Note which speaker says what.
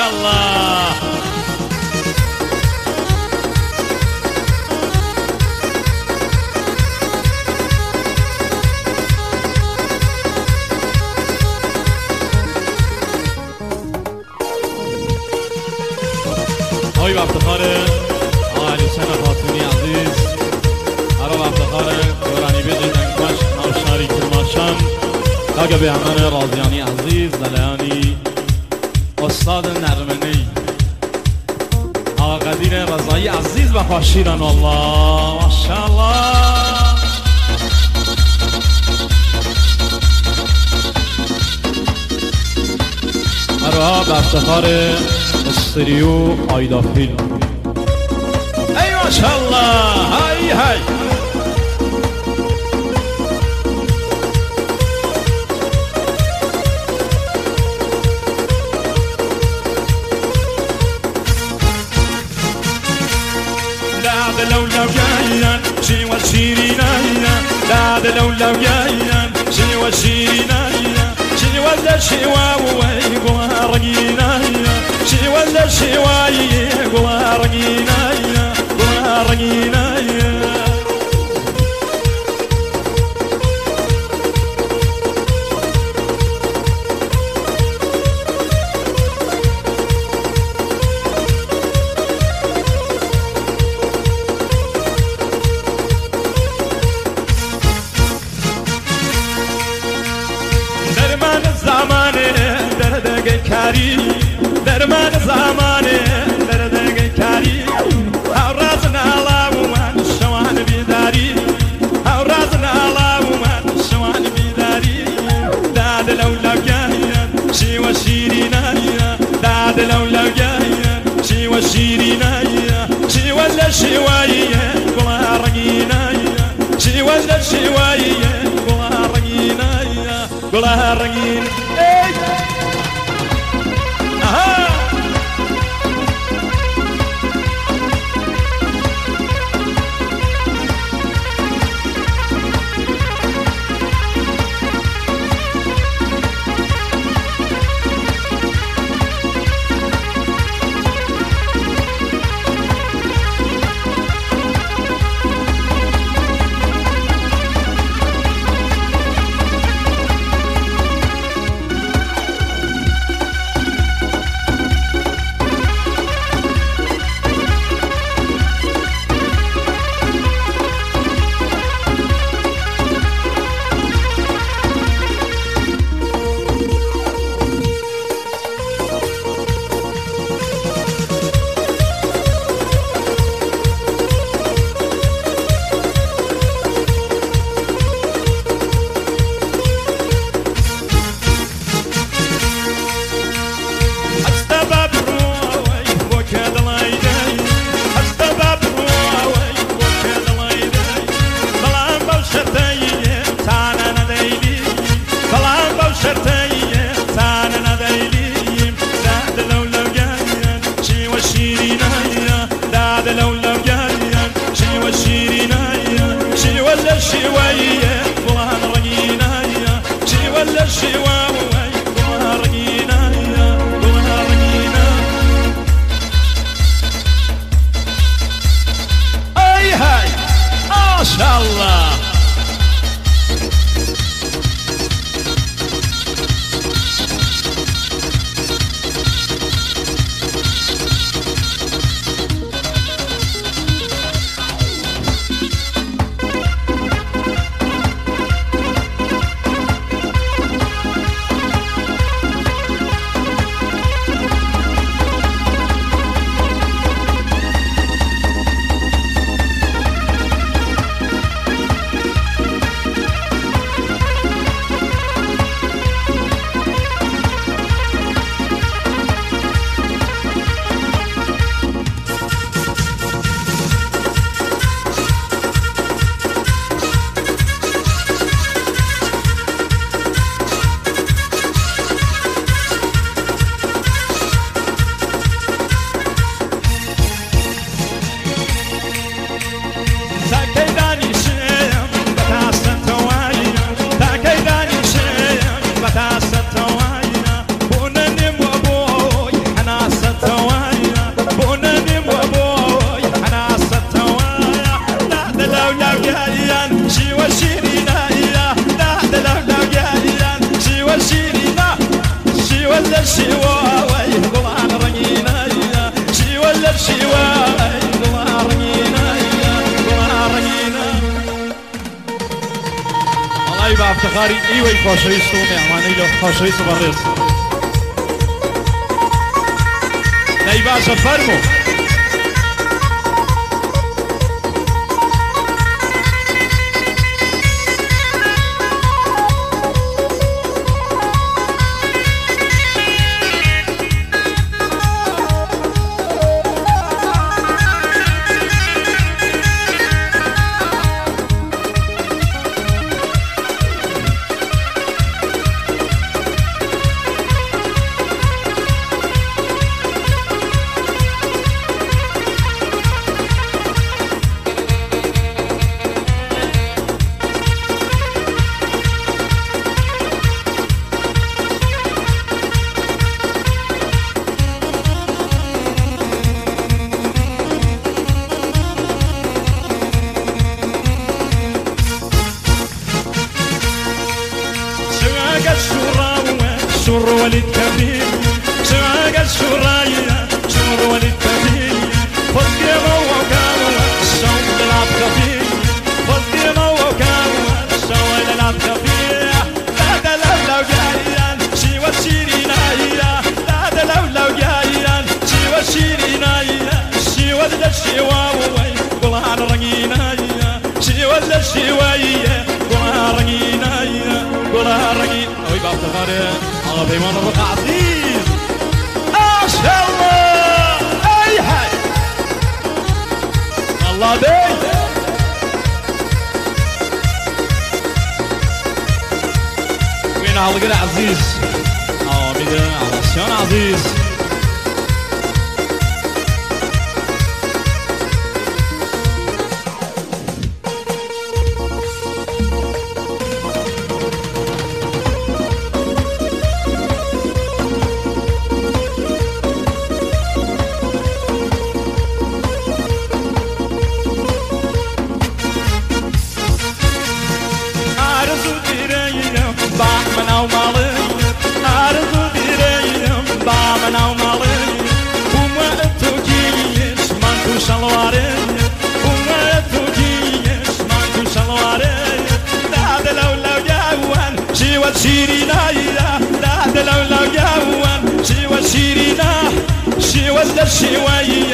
Speaker 1: الله. آقای افتخار آقای حسین خاتونی عزیز، ارا افتخار دورانی بجدن کاش نوشاری کرماشان کاگه به امان رازیانی عزیز دلیانی استاد نرمنی آقا قدیر رضایی عزیز و خوشیرن الله ماشاءالله. ارا به افتخار استریو آیدافیل ای ماشاءالله های های. داد لولو جايان شي وشيرينا داد لولو جايان شي وشيرينا شي ولا شي واوي قوارقينا شي ولا شي واي قوارقينا قوارقينا. درمان زمانه دردگی کاری هاوراز نالا و من شوان بیداری هاوراز نالا و من شوان بیداری داد لولا جايان شي وشيرينا داد لولا جايان شي وشيرينا شي ولا شوايه قلا رقينا شي ولا شوايه قلا رقينا قلا رقين ولا الشواي قلان رنينا شي ولا الشواي قلان رنينا قلان رنينا الله يبقى افتخاري ايوه خوشويستو مهماني له خوشويستو بريس لا يبقى فرمو شر ولد كبير شاق الشرايا شر ولد كبير فضيمة وكاوة الشوق للعب كبير فضيمة وكاوة الشوق للعب كبير لا دلو جايان شي وشيرينايا لا دلو جايان شي وشيرينايا شي ولد الشواوي قلان رنينايا شي ولد الشوايا قلان رنينايا قلان رنين اوي باب تفارق بيمان الرقع عزيز ما شاء الله اي حاج الله بي وين على كده عزيز ميدا على السيان عزيز بعمنا ومالي أرض ديريم بعمنا ومالي وما أتوجيش مانكو شلواري وما أتوجيش مانكو شلواري لا لو جاوان شي وشيرينا لا لو جاوان شي وشيرينا شي ولا شي